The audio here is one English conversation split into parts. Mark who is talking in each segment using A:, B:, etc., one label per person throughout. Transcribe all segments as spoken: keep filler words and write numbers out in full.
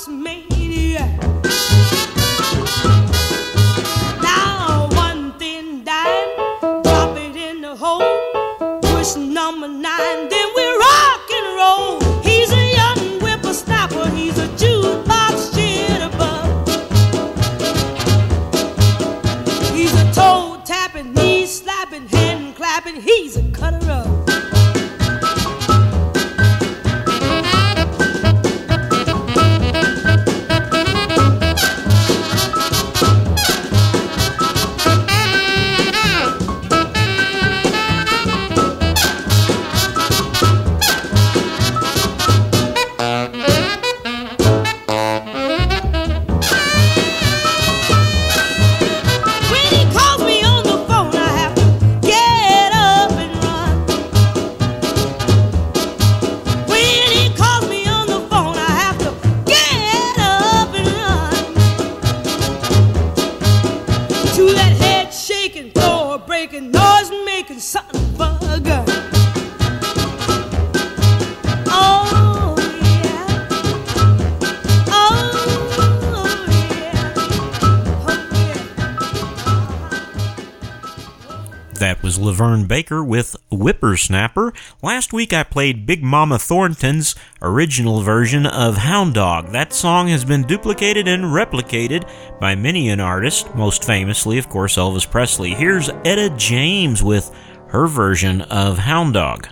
A: jukebox maniac. Now one thin dime, drop it in the hole, push number nine, then we rock and roll. He's a young whippersnapper, he's a jukebox jitterbug. He's a toe tapping, knee slapping, hand clapping, he's a cutter up.
B: Laverne Baker with Whippersnapper. Last week I played Big Mama Thornton's original version of Hound Dog. That song has been duplicated and replicated by many an artist, most famously, of course, Elvis Presley. Here's Etta James with her version of Hound Dog.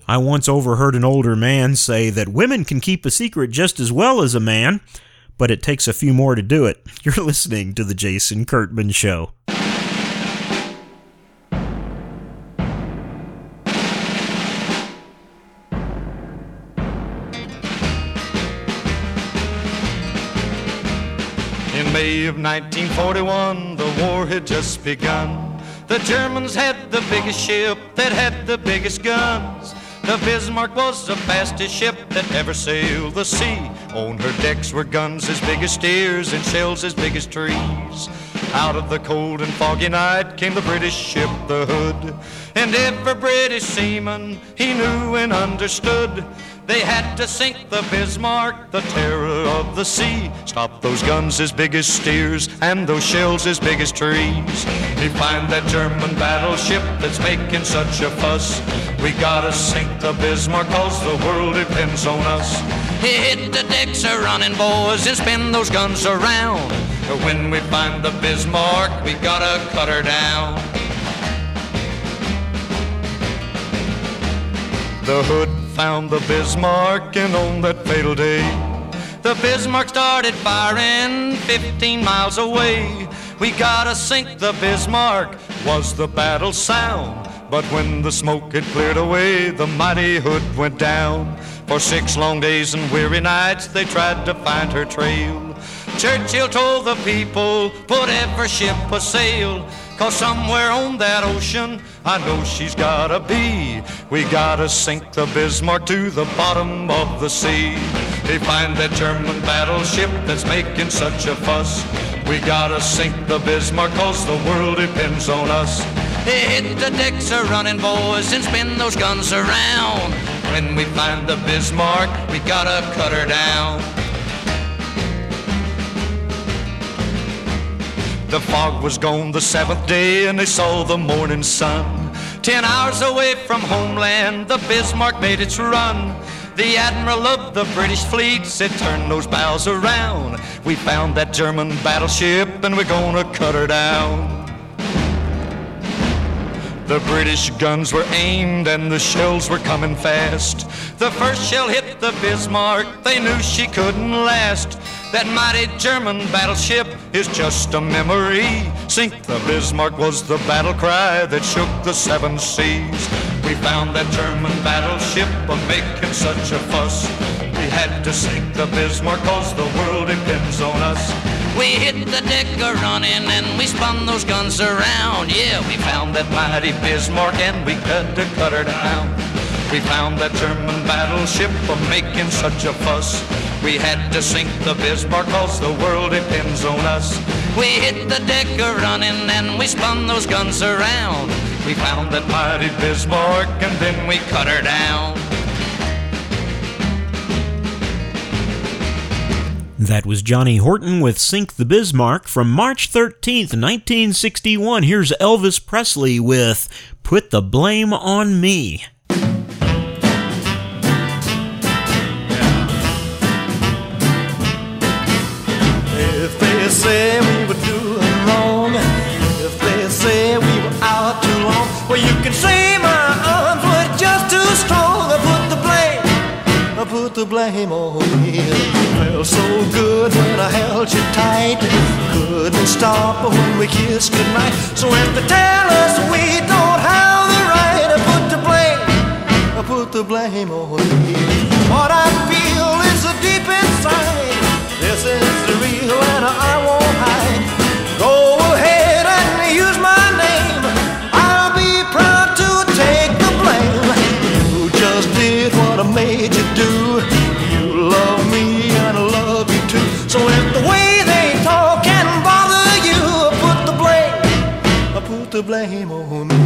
B: I once overheard an older man say that women can keep a secret just as well as a man, but it takes a few more to do it. You're listening to The Jason Kurtman Show.
C: In May of nineteen forty-one, the war had just begun. The Germans had the biggest ship that had the biggest guns. The Bismarck was the fastest ship that ever sailed the sea. On her decks were guns as big as steers and shells as big as trees. Out of the cold and foggy night came the British ship, the Hood. And every British seaman he knew and understood. They had to sink the Bismarck, the terror of the sea. Stop those guns as big as steers and those shells as big as trees. We find that German battleship that's making such a fuss. We gotta sink the Bismarck cause the world depends on us. Hit the decks a running, boys, and spin those guns around. When we find the Bismarck, we gotta cut her down. The Hood found the Bismarck, and on that fatal day, the Bismarck started firing fifteen miles away. We gotta sink the Bismarck, was the battle sound. But when the smoke had cleared away, the mighty Hood went down. For six long days and weary nights, they tried to find her trail. Churchill told the people, put every ship a sail, cause somewhere on that ocean, I know she's gotta be. We gotta sink the Bismarck to the bottom of the sea. They find that German battleship that's making such a fuss. We gotta sink the Bismarck cause the world depends on us. Hit the decks a running, boys, and spin those guns around. When we find the Bismarck, we gotta cut her down. The fog was gone the seventh day and they saw the morning sun. Ten hours away from homeland, the Bismarck made its run. The admiral of the British fleet said, turn those bows around. We found that German battleship and we're gonna cut her down. The British guns were aimed and the shells were coming fast. The first shell hit the Bismarck, they knew she couldn't last. That mighty German battleship is just a memory. Sink the Bismarck was the battle cry that shook the seven seas. We found that German battleship a making such a fuss. We had to sink the Bismarck cause the world depends on us. We hit the deck a running and we spun those guns around. Yeah, we found that mighty Bismarck and we had to cut her down. We found that German battleship a making such a fuss. We had to sink the Bismarck cause the world depends on us. We hit the deck a running and we spun those guns around. We found that mighty Bismarck and then we cut her down.
B: That was Johnny Horton with Sink the Bismarck from March thirteenth, nineteen sixty-one. Here's Elvis Presley with Put the Blame on Me.
D: If they say we were doing wrong, if they say we were out too long, well, you can say my arms were just too strong. I put the blame, I put the blame on me. Felt so good when I held you tight, couldn't stop when we kissed goodnight. So if they tell us we don't have the right, I put the blame, I put the blame on me. What I feel is so deep inside. This is the real and I won't hide. Go ahead and use my name, I'll be proud to take the blame. You just did what I made you do. You love me and I love you too. So if the way they talk can bother you, I put the blame, I put the blame on me.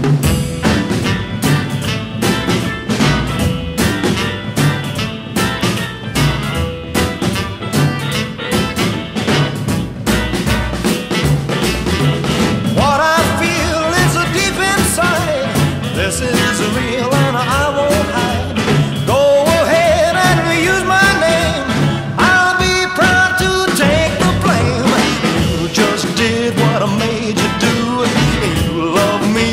D: This is real and I won't hide. Go ahead and use my name, I'll be proud to take the blame. You just did what I made you do. You love me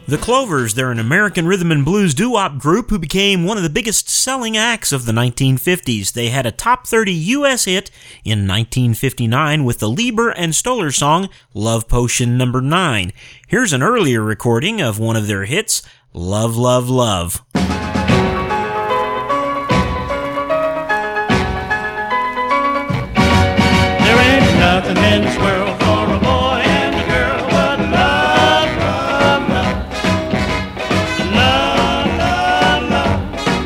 B: The Clovers, they're an American rhythm and blues doo-wop group who became one of the biggest selling acts of the nineteen fifties. They had a top thirty U S hit in nineteen fifty-nine with the Lieber and Stoller song Love Potion Number nine. Here's an earlier recording of one of their hits, Love, Love, Love.
D: There ain't nothing in this world for a boy and a girl but love, love, love. Love, love, love.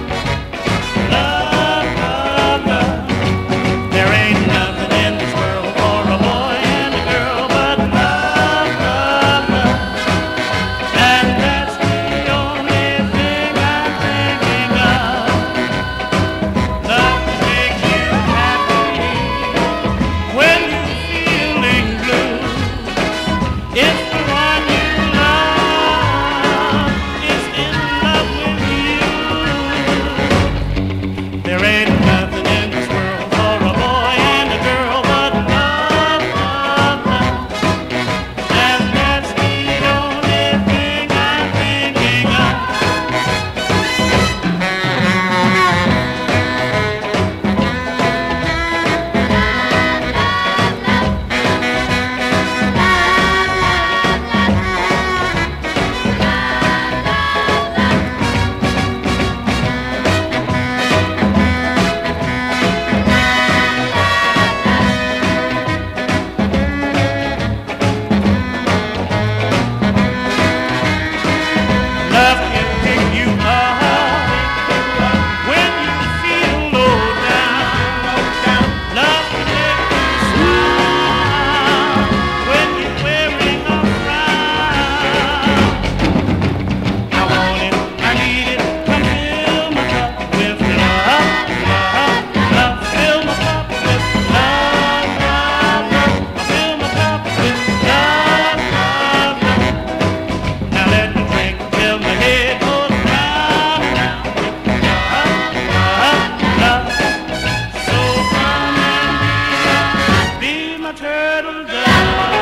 D: Love, love, love. There ain't nothing in this world for a boy and a girl but love, love, love. And that's the only thing I'm thinking of. Love to make you happy when you're feeling blue. If the one you love is in love with you, there ain't nothing in this world for a boy and a girl but love, love, love. And that's the only thing I'm thinking of. Love can pick you up when you feel low down. Love can make you smile when you're wearing a frown. I want it, I need it, come fill my cup with love, love, love. Fill my cup with love, love, love. Fill my cup with love, love, love. Now let me drink till my head goes round and round with love, love, love. So come and be my turtle dove.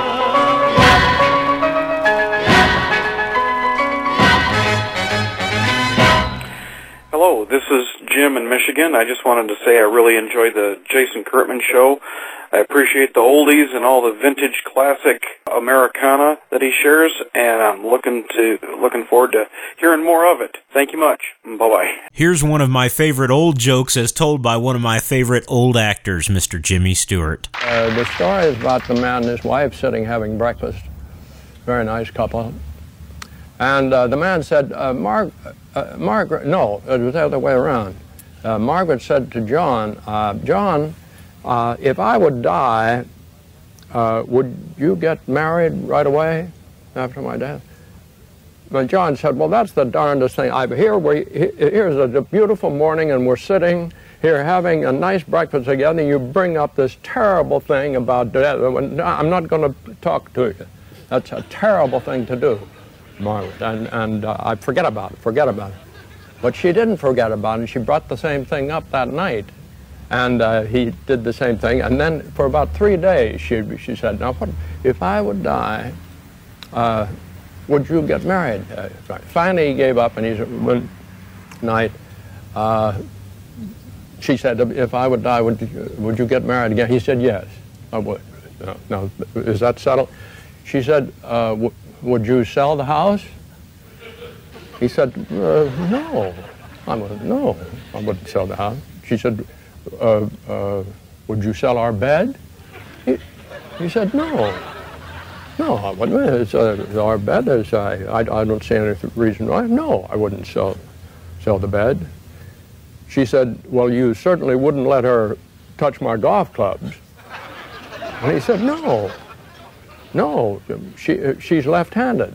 E: Hello, this is Jim in Michigan. I just wanted to say I really enjoyed the Jason Kurtman show. I appreciate the oldies and all the vintage classic Americana that he shares, and I'm looking to looking forward to hearing more of it. Thank you much. Bye-bye.
B: Here's one of my favorite old jokes as told by one of my favorite old actors, Mister Jimmy Stewart.
F: Uh, the story is about the man and his wife sitting having breakfast. Very nice couple. And uh, the man said, uh, Mar- uh, Margaret, no, it was the other way around. Uh, Margaret said to John, uh, John, uh, if I would die, uh, would you get married right away after my death? But John said, well, that's the darndest thing. I, here we, here's a, a beautiful morning, and we're sitting here having a nice breakfast together, and you bring up this terrible thing about death. I'm not going to talk to you. That's a terrible thing to do, Margaret, and, and uh, I forget about it, forget about it. But she didn't forget about it. She brought the same thing up that night, and uh, he did the same thing. And then for about three days, she, she said, now, what, if I would die, uh, would you get married? Uh, finally, he gave up, and he said, one night, uh, she said, if I would die, would you, would you get married again? He said, yes, I would. No, no, is that settled? She said, uh, w- would you sell the house? He said, uh, no, I would, no, I wouldn't sell the house. She said, uh, uh, would you sell our bed? He, he said, no, no, I wouldn't. It's, uh, our bed is, I, I, I don't see any reason why. No, I wouldn't sell, sell the bed. She said, well, you certainly wouldn't let her touch my golf clubs. And he said, no, no, she, she's left-handed.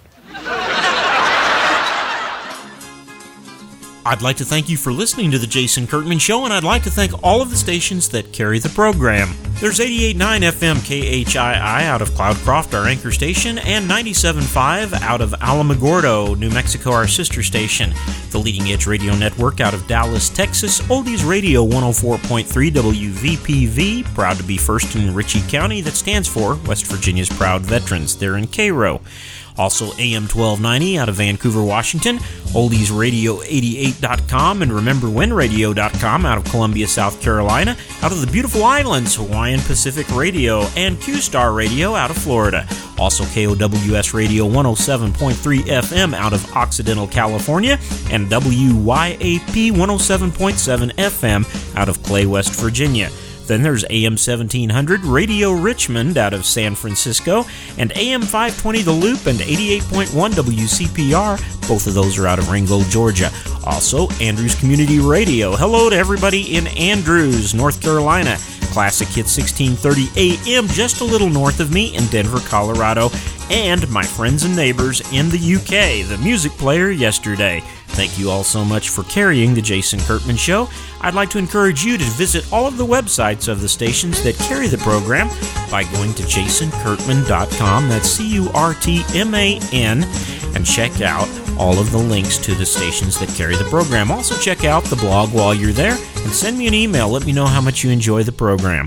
B: I'd like to thank you for listening to The Jason Kurtman Show, and I'd like to thank all of the stations that carry the program. There's eighty-eight point nine F M K H I I out of Cloudcroft, our anchor station, and ninety-seven point five out of Alamogordo, New Mexico, our sister station. The Leading Edge Radio Network out of Dallas, Texas, Oldies Radio one oh four point three W V P V, proud to be first in Ritchie County, that stands for West Virginia's Proud Veterans. They're in Cairo. Also A M twelve ninety out of Vancouver, Washington, oldies radio eighty-eight dot com, and remember when radio dot com out of Columbia, South Carolina, out of the beautiful islands, Hawaiian Pacific Radio, and Q-Star Radio out of Florida. Also K O W S Radio one oh seven point three F M out of Occidental, California, and W Y A P one oh seven point seven F M out of Clay, West Virginia. Then there's A M seventeen hundred Radio Richmond out of San Francisco, and A M five twenty The Loop and eighty-eight point one W C P R. Both of those are out of Ringgold, Georgia. Also, Andrews Community Radio. Hello to everybody in Andrews, North Carolina. Classic Hit sixteen thirty A M just a little north of me in Denver, Colorado. And my friends and neighbors in the U K, the music player yesterday. Thank you all so much for carrying the Jason Kurtman Show. I'd like to encourage you to visit all of the websites of the stations that carry the program by going to jason kurtman dot com, that's C U R T M A N, and check out all of the links to the stations that carry the program. Also check out the blog while you're there, and send me an email. Let me know how much you enjoy the program.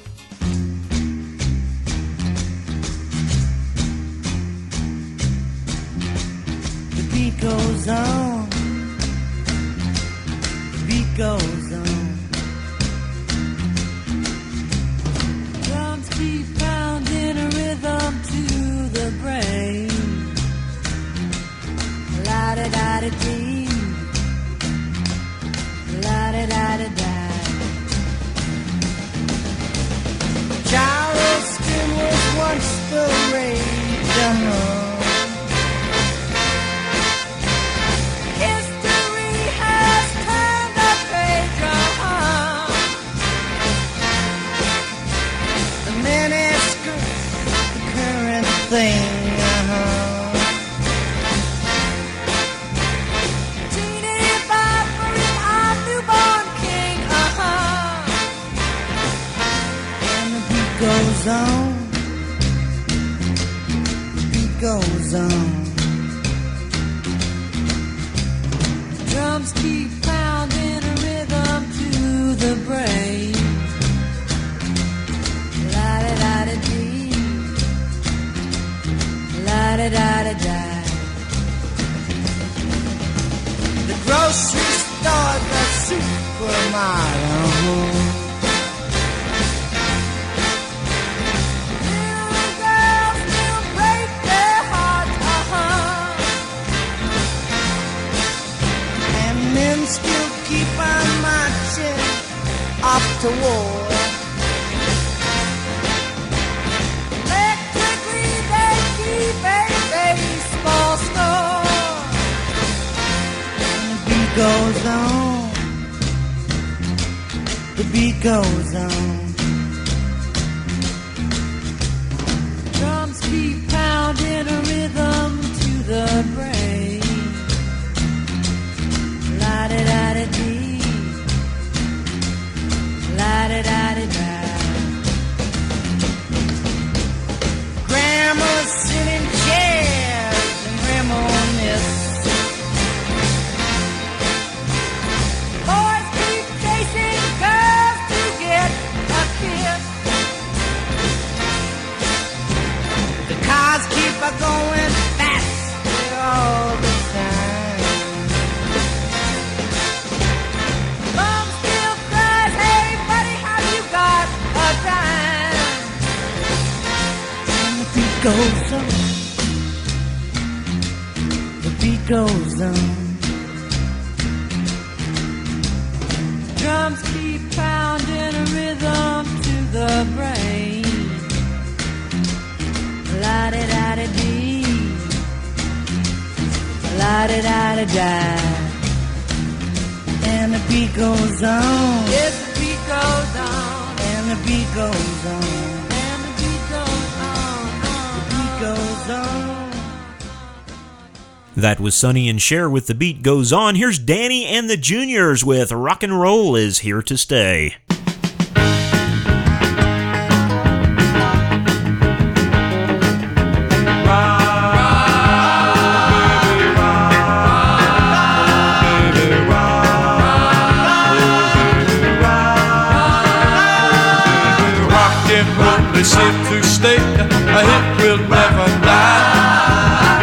G: The beat goes on. The beat goes on. Drums keep pounding a rhythm to the brain. La-da-da-da-dee, la-da-da-da-da. Charleston was once the rage, uh-huh. History has turned the page, uh-huh. The miniskirt, the current thing, uh-huh. Goes on, the beat goes on. The drums keep pounding a rhythm to the brain. La-da-da-da-dee, la-da-da-da-da. The grocery store, the supermarket. Still keep on marching off to war. Electrically they keep a baseball score. And the beat goes on. The beat goes on. Drums keep pounding a rhythm to the brain. La-da-da-da-dee, la-da-da-da-da. Grandmas sit in chairs and reminisce. Boys keep chasing girls to get a kiss. The cars keep a going fast all the time. Goes on, the beat goes on. Drums keep pounding a rhythm to the brain. La-da-da-da-dee, la-da-da-da-da. And the beat goes on. Yes, the beat goes on. And the beat goes on.
B: That was Sonny and Cher with The Beat Goes On. Here's Danny and the Juniors with Rock and Roll Is Here to Stay.
H: Rock and roll is here to stay. A hit will never die.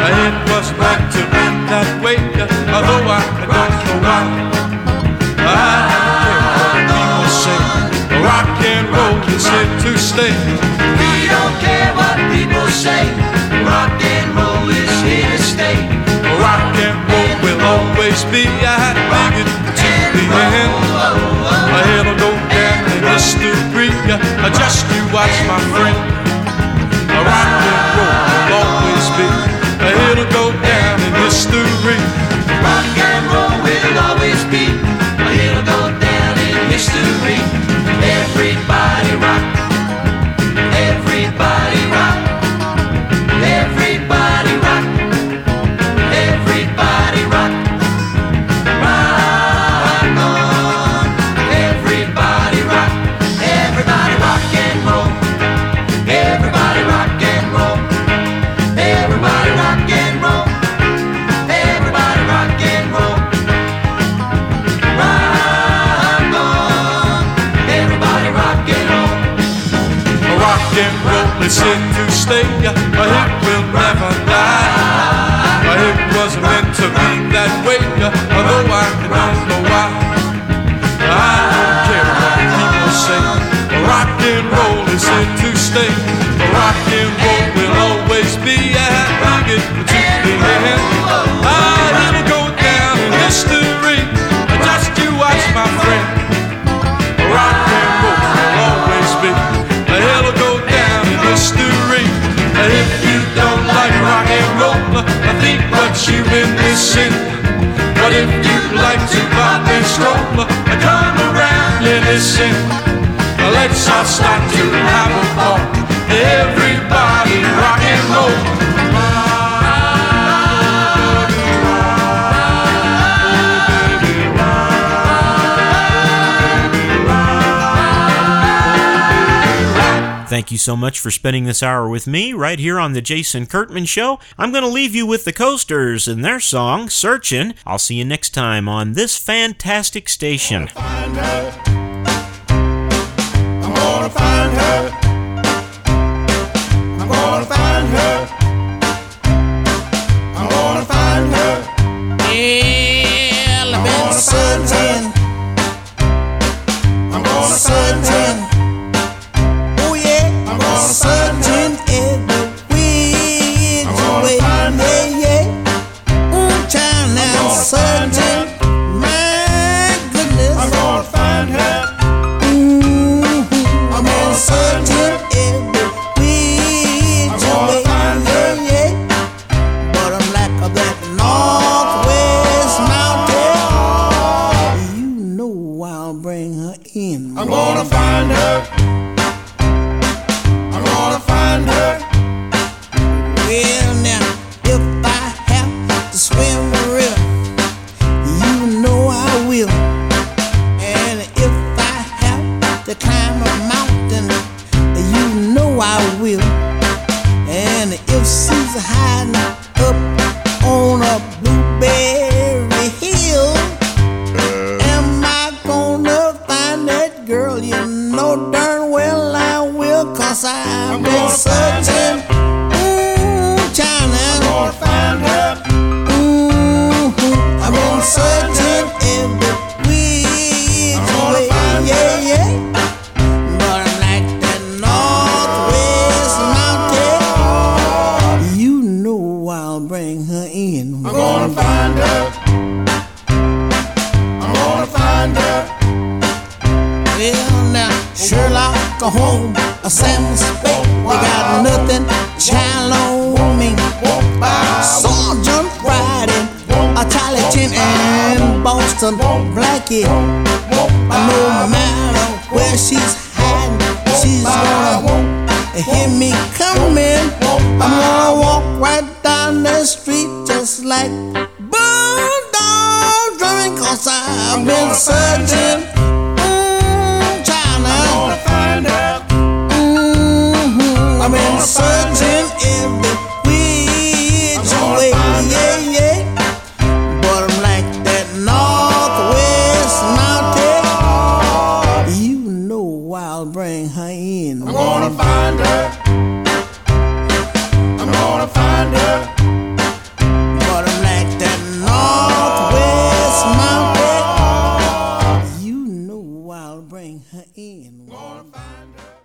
D: stay.
C: We don't care what people say. Rock and roll is here to stay.
D: Rock and roll will always be. I had to make it to the end. A hell go down in history. Just you watch, my friend. Rock and roll will always be. A hell go down in history.
C: Rock and roll will always be. It'll go down in history. Everybody rock. Everybody rock. Everybody rock. Everybody rock. Rock on. Everybody rock. Everybody rock and roll. Everybody rock and roll. Everybody rock and roll. Everybody rock and roll. Rock on. Everybody rock and roll.
D: Rock and roll is here to stay. A hit will never die. A hit was meant to be that way. Although I don't know why. I don't care what people say. Rock and roll is here to stay. Rock and roll will always be. I had to get to the end. Ah, it'll go down in history. Just you watch, my friend. Rock and roll will always be. It'll go down in history. If you don't like rock and roll, I think what you've been missing. But if you like to pop and stroll, come around and listen. Let's all start to have a ball. Everybody rock and roll.
B: Thank you so much for spending this hour with me right here on the Jason Kurtman Show. I'm going to leave you with the Coasters and their song, Searchin'. I'll see you next time on this fantastic station.
D: I'm gonna find her. I'm gonna find her. I'm gonna find her.
G: Well, I've been searching.
D: I'm gonna
G: Searching. Oh yeah, I'm gonna searching every which way. Yeah, yeah. Ooh, child, now searching. My goodness.
D: I'm gonna find her.
G: I'm gonna searching every which
D: I'm gonna
G: way.
D: find her.
G: Yeah, yeah. But I'm like of that northwest mountain. You know I'll bring her in.
D: I'm gonna find her. I'm gonna find her.
G: Well now, if I have to swim the river, you know I will. And if I have to climb a mountain, you know I will. And if she's hiding up on a blueberry hill, am I gonna find that girl? You know darn well I will, 'cause I've
D: I'm
G: been
D: gonna find
G: searching. Ooh, China.
D: I'm gonna find her.
G: Ooh, I've been searching every which
D: I'm gonna
G: way.
D: find
G: Yeah,
D: her.
G: yeah. But I'm like that northwest mountain. You know I'll bring her in.
D: I'm gonna find her. I'm gonna find her.
G: Well now, Sherlock Holmes, a Sam Spade, they got nothing, child on me. Sergeant Friday, a Charlie Chin and Boston Blackie. No matter where she's hiding, she's gonna hear me coming. I'm gonna walk right down the street just like bulldogs drumming, 'cause I've been searching. Mm, China.
D: I'm gonna find her.
G: Mm-hmm. I've been searching every which way. Yeah, yeah. But I'm like that northwest mountain. You know I'll bring her in.
D: I'm gonna find her. I'm gonna find her.
G: But I'm like that northwest mountain. You know I'll bring her in.
D: Gonna find her.